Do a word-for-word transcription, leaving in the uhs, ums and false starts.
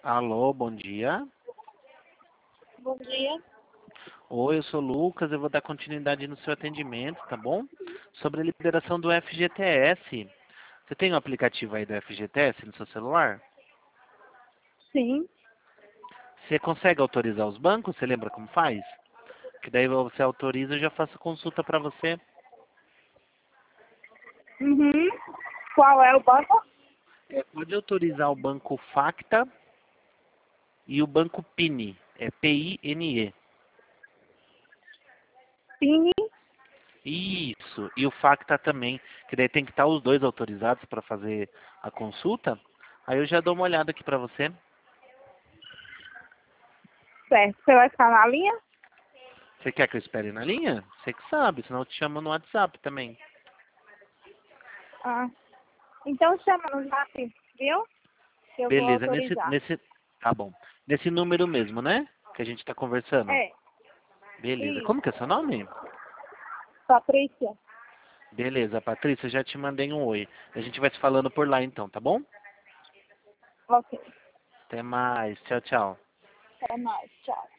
Alô, bom dia. Bom dia. Oi, eu sou o Lucas, eu vou dar continuidade no seu atendimento, tá bom? Sobre a liberação do F G T S. Você tem o aplicativo aí do F G T S no seu celular? Sim. Você consegue autorizar os bancos? Você lembra como faz? Que daí você autoriza e eu já faço consulta para você. Uhum. Qual é o banco? É, pode autorizar o banco Facta e o banco Pini, é P I N E. Sim. Isso, e o Facta também, que daí tem que estar os dois autorizados para fazer a consulta. Aí eu já dou uma olhada aqui para você. Certo. Você vai ficar na linha? Você quer que eu espere na linha? Você que sabe, senão eu te chamo no WhatsApp também. Ah. Então chama no zap, viu? Que eu vou Beleza, nesse, autorizar. nesse, tá bom. Nesse número mesmo, né? Que a gente tá conversando. É. Beleza. Como que é Isso. seu nome? Patrícia. Beleza, Patrícia, já te mandei um oi. A gente vai se falando por lá então, tá bom? Ok. Até mais. Tchau, tchau. Até mais. Tchau.